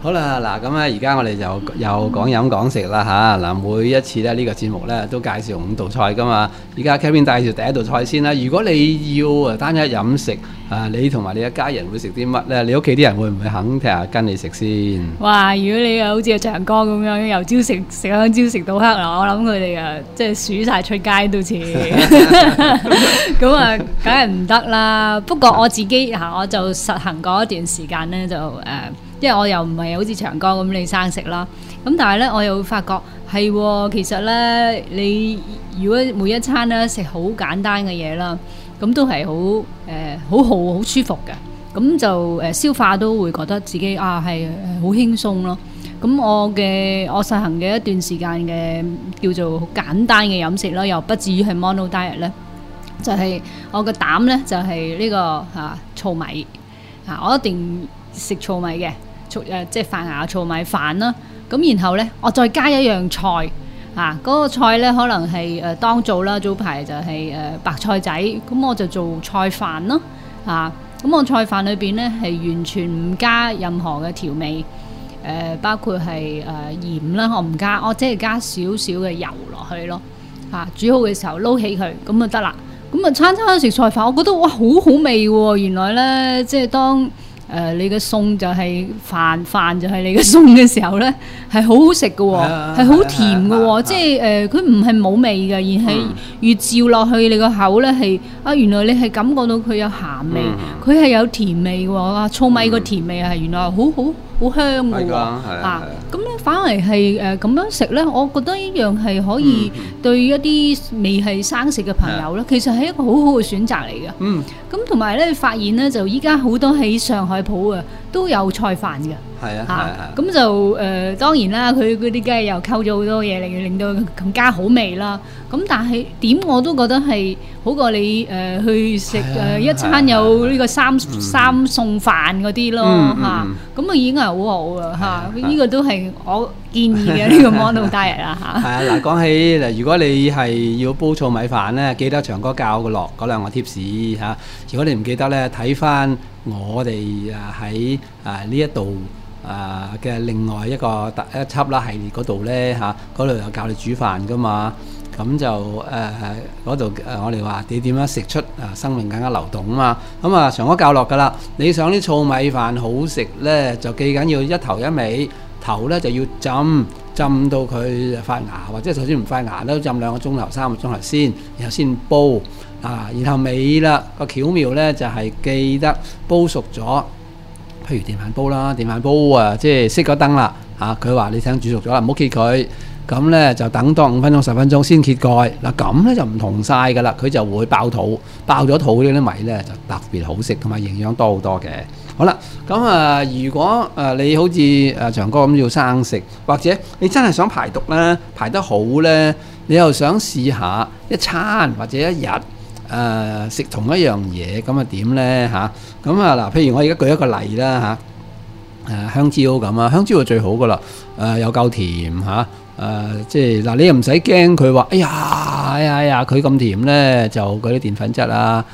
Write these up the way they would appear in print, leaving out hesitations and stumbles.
好啦，嗱咁咧，而家我哋就又講飲講食啦嚇。嗱，每一次咧呢個節目咧都介紹5道菜噶嘛。而家 Kevin 介紹第一道菜先啦。如果你要單一飲食你同埋你一家人會食啲乜咧？你屋企啲人會唔會肯跟你食先？哇！ 如果你好似阿長哥咁樣，由朝食香蕉食到黑啦，我諗佢哋即係數晒出街都似咁啊，梗係唔得啦。不過我自己我就實行過一段時間咧，就因為我又唔係好似長哥咁你生食啦，咁但係咧我又會發覺係其實咧你如果每一餐咧食好簡單嘅嘢啦，咁都係好舒服嘅，咁就消化都會覺得自己係好輕鬆咯。咁我實行嘅一段時間嘅叫做好簡單嘅飲食啦，又不至於係 mono diet 咧，就係我個膽咧就係呢個糙米我一定食糙米嘅。即係發芽糙米飯啦，咁然後呢，我再加一樣菜嗰個菜呢，可能係當造啦，早排就係白菜仔，咁我就做菜飯咯咁我菜飯裏邊呢，係完全唔加任何嘅調味，包括係鹽啦，我唔加，我只係加少少嘅油落去咯煮好嘅時候撈起佢咁就得啦。咁啊餐餐食菜飯，我覺得哇好好味喎！原來呢，即係當你嘅餸就係飯，飯就係你嘅餸嘅時候呢，係好好食嘅喎，係好甜嘅喎，即係佢唔係冇味嘅，而係越照落去你個口呢，係原來你係感覺到佢有鹹味，佢係有甜味喎，糙米個甜味係原來好香嘅喎，咁咧反而係咁樣食呢，我覺得呢樣係可以對一啲未係生食嘅朋友呢，其實係一個好好嘅選擇嚟嘅。咁同埋呢，發現呢，就依家好多喺上海鋪都有菜飯嘅。咁就當然啦，佢嗰啲梗係又溝咗好多嘢嚟，令到更加好味啦。咁但係點我都覺得係好過你去食一餐有呢個三餸飯嗰啲咯咁已經係好好嘅呢個都係我建議嘅呢個 mono diet 啦嗱，講起嗱，如果你係要煲糙米飯咧，記得長哥教嘅落嗰兩個 tips 如果你唔記得咧，睇翻我哋喺呢一度嘅另外一個一輯啦系列嗰度咧嗰度有教你煮飯噶嘛。咁就嗰度我哋話你點樣食出生命更加流動啊嘛。咁長哥教落噶啦，你想啲糙米飯好食咧，就記緊要一頭一尾。頭咧就要浸到佢發芽，或者就算唔發芽都浸2個鐘頭、3個鐘頭先，然後先煲然後尾啦個巧妙咧就係記得煲熟咗，譬如電飯煲啦，電飯煲即係熄咗燈啦佢話你聽煮熟咗啦，唔好揭佢，咁咧就等多5分鐘、10分鐘先揭蓋嗱，咁咧就唔同晒噶啦，佢就會爆肚，爆咗肚呢啲米咧就特別好食，同埋營養多好多嘅。好啦，咁如果你好似長哥咁要生食，或者你真係想排毒咧，排得好咧，你又想試下一餐或者一日食同一樣嘢，咁點咧咁嗱，譬如我而家舉一個例啦香蕉咁香蕉係最好噶啦，又夠甜即係嗱，你又唔使驚佢話，哎呀，佢咁甜咧，就嗰啲澱粉質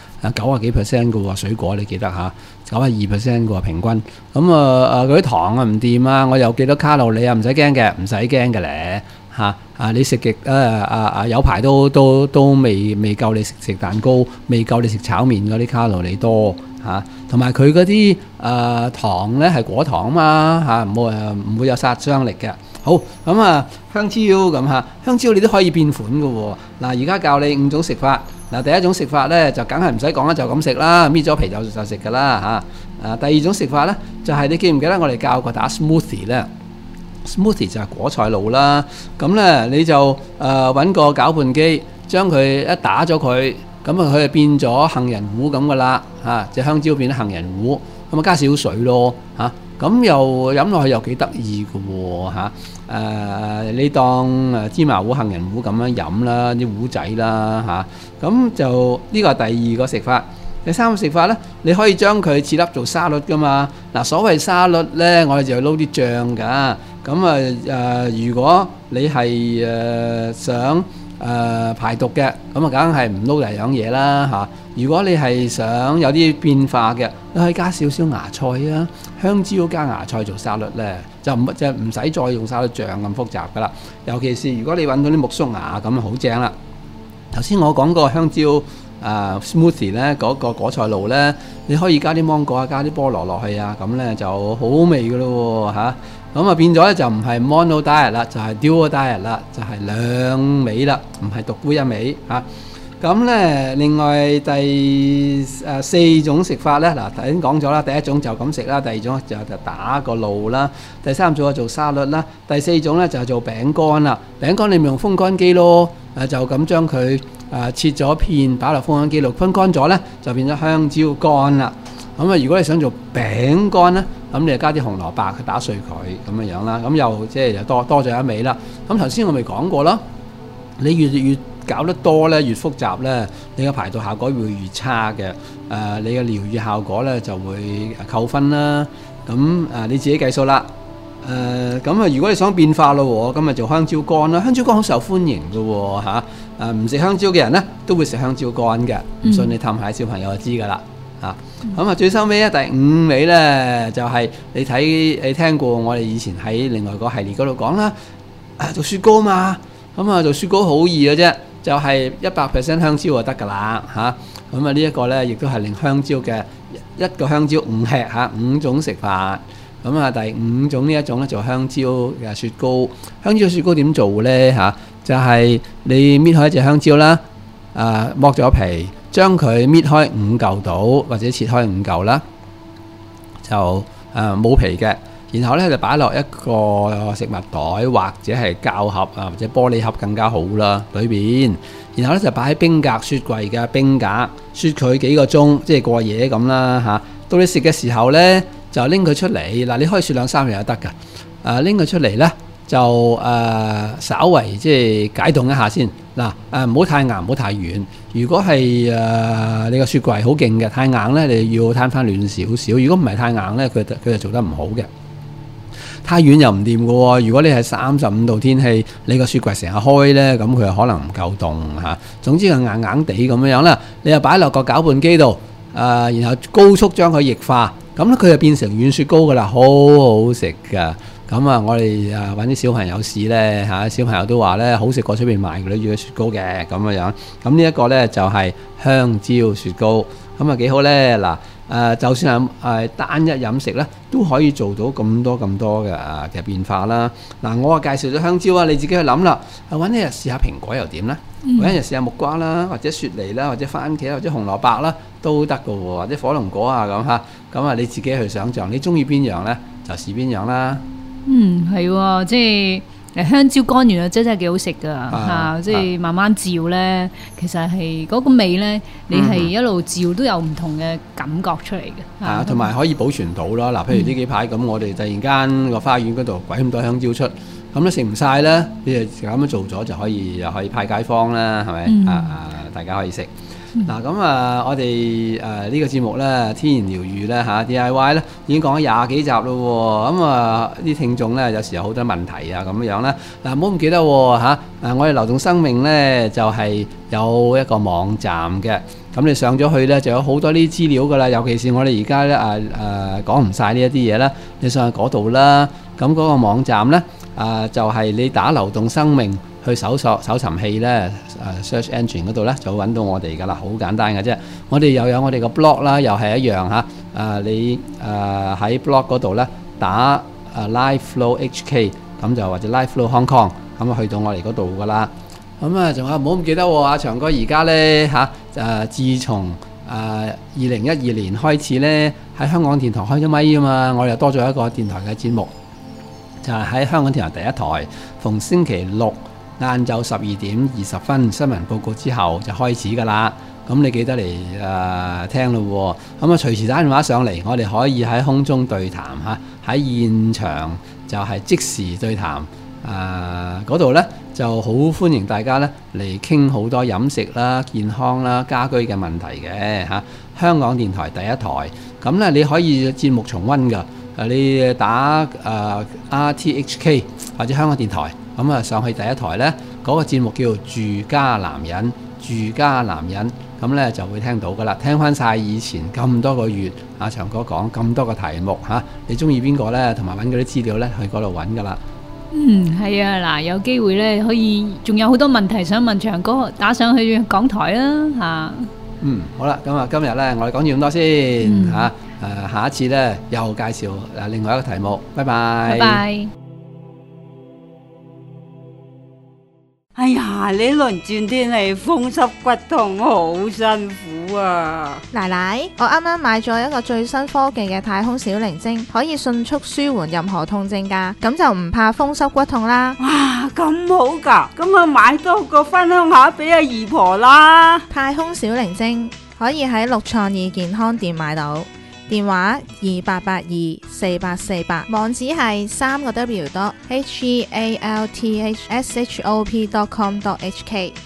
90幾%嘅喎，水果你記得92% 嘅喎平均，咁嗰啲糖唔掂我又幾多卡路里唔使驚嘅，唔使驚嘅咧你食極有排都未夠你食蛋糕，未夠你食炒麵嗰啲卡路里多同埋佢嗰啲糖咧係果糖嘛唔會有殺傷力嘅。好咁香蕉咁香蕉你都可以變款嘅喎。嗱，而家教你5種食法。嗱，第一種食法咧就梗係唔使講啦，就咁食啦，搣咗皮就食㗎啦第二種食法咧就係你記唔記得我哋教過打 smoothie 咧？smoothie 就係果菜露啦。咁咧你就揾個攪拌機，將佢一打咗佢，咁佢就變咗杏仁糊咁㗎啦隻香蕉變咗杏仁糊，咁加少水咯咁又飲落去又幾得意嘅喎你當芝麻糊、杏仁糊咁樣飲啦，啲糊仔啦咁就呢個係第二個食法。第三個食法呢，你可以將佢切粒做沙律噶嘛。嗱，所謂沙律呢，我哋就撈啲醬㗎。咁如果你係想排毒嘅，咁啊梗係唔撈第二樣嘢啦嚇。如果你係想有啲變化嘅，你可以加少少芽菜啊，香蕉加芽菜做沙律咧，就唔使再用沙律醬咁複雜噶啦。尤其是如果你揾到啲木薯芽咁啊，好正啦。頭先我講個香蕉smoothie 咧，嗰個果菜露咧，你可以加啲芒果啊，加啲菠蘿落去啊，咁咧就好味噶咯嚇。咁啊變咗咧就唔係 mono diet 啦，就係 dual diet 啦，就係兩味啦，唔係獨沽一味嚇。咁咧另外第四種食法咧，嗱頭先講咗啦，第一種就咁食啦，第二種就打個露啦，第三種就做沙律啦，第四種咧就係做餅乾啦。餅乾你咪用風乾機咯，就咁將佢切咗片擺落風乾機度，風乾咗咧就變咗香蕉乾啦。咁啊，如果你想做餅乾咧，咁你就加啲紅蘿蔔去打碎佢咁樣啦，咁又即係又多咗一味啦。咁頭先我咪講過咯，你越搞得多咧，越複雜咧，你嘅排毒效果會越差嘅。你嘅療愈效果咧就會扣分啦。咁你自己計數啦。咁如果你想變化咯，咁咪做香蕉乾啦。香蕉乾好受歡迎嘅喎嚇。唔食香蕉嘅人咧都會食香蕉乾嘅，唔信你氹下小朋友就知㗎啦。咁最收尾咧，第五味咧就係你聽過我哋以前喺另外個系列嗰度講啦。做雪糕嘛，咁做雪糕好易嘅啫。就係100% 香蕉就得㗎啦嚇，咁呢一個咧，亦都係令香蕉嘅一個香蕉5吃嚇，5種食法。咁第五種呢一種咧做香蕉嘅雪糕。香蕉雪糕點做咧嚇？就係你搣開一隻香蕉啦，剝咗皮，將佢搣開5嚿到，或者切開5嚿啦，就冇皮嘅。然後咧就擺落一個食物袋或者係膠盒或者玻璃盒更加好啦，裏邊。然後咧就擺喺冰格雪櫃嘅冰格，雪佢幾個鐘，即係過夜咁啦嚇。到你食嘅時候咧，就拎佢出嚟。嗱，你可以雪2-3日就得㗎。拎佢出嚟咧，就稍為即係解凍一下先。嗱，唔好太硬，唔好太軟。如果係你個雪櫃好勁嘅，太硬咧，你要攤翻暖少少。如果唔係太硬咧，佢就做得唔好嘅。太軟又唔掂嘅喎，如果你係35度天氣，你個雪櫃成日開呢，咁佢又可能唔夠凍嚇。總之佢硬硬地咁樣啦，你又擺落個攪拌機度，然後高速將佢液化，咁咧佢就變成軟雪糕㗎啦，好好食㗎。咁我哋揾啲小朋友試呢，嚇，小朋友都話呢好食過出邊賣嗰啲雪糕嘅咁樣。咁呢一個呢，就係香蕉雪糕，咁幾好呢。嗱。就算係單一飲食咧，都可以做到咁多嘅變化啦。嗱，我介紹咗香蕉啊，你自己去諗啦。揾一日試下蘋果又點咧？揾一日試下木瓜啦，或者雪梨啦，或者番茄或者紅蘿蔔啦，都得㗎喎。或者火龍果啊咁嚇。咁你自己去想像，你中意邊樣咧，就試邊樣啦。 係喎，即係。香蕉乾原來真係幾好食㗎嚇，即係慢慢照咧，其實係嗰個味咧，你係一路照都有唔同嘅感覺出嚟嘅。 同埋可以保存到咯。嗱，譬如呢幾排咁，我哋突然間個花園嗰度鬼咁多香蕉出，咁都食唔晒咧，你就咁樣做咗就可以又可以派街坊啦，係咪？大家可以食。嗱咁我哋呢個節目咧，天然療愈咧嚇 DIY 咧，已經講咗20幾集咯喎。咁啲聽眾咧有時有好多問題咁樣啦。嗱，唔好唔記得喎我哋流動生命咧就係有一個網站嘅。咁你上咗去咧就有好多啲資料噶啦。尤其是我哋而家咧講唔晒呢一啲嘢啦，你上去嗰度啦。咁嗰個網站咧就係你打流動生命。去搜尋器咧，search engine 嗰度咧就會揾到我哋噶啦，好簡單嘅啫。我哋又有我哋個 blog 啦，又係一樣嚇。你喺 blog 嗰度咧打Life Flow HK，咁就或者 Life Flow Hong Kong，咁去到我哋嗰度噶啦。咁仲有唔好唔記得喎，阿長哥而家咧自從2012年開始咧喺香港電台開咗咪啊嘛，我哋又多咗一個電台嘅節目，就係喺香港電台第一台，逢星期六晏晝12:20新聞報告之後就開始㗎啦。咁你記得嚟聽咯喎。咁隨時打電話上嚟，我哋可以喺空中對談喺現場就係即時對談。嗰度呢就好歡迎大家呢嚟傾好多飲食啦、健康啦、家居嘅問題嘅香港電台第一台。咁呢你可以節目重溫㗎。你打RTHK 或者香港電台。咁上去第一台呢， 嗰個節目叫做住家男人，住家男人，咁呢就會聽到噶啦，聽翻晒以前咁多個月阿長哥講咁多個題目嚇，你中意邊個呢？同埋揾嗰啲資料呢，去嗰度揾噶啦。 係啊，嗱，有機會呢，可以仲有好多問題想問長哥，打上去港台啦嚇。 好啦，咁啊今日呢，我哋講住咁多先嚇，下一次呢，又介紹另外一個題目，拜拜。 拜拜。 哎呀，呢輪轉天氣風濕骨痛，好辛苦啊！ 奶奶，我啱啱買咗一個最新科技嘅太空小靈精，可以迅速舒緩任何痛症㗎，咁就唔怕風濕骨痛啦。 哇，咁好㗎，咁啊買多個分享下俾阿姨婆啦。 太空小靈精可以喺六創意健康店買到，電話28824848，網址係3個W.healthshop.com.hk。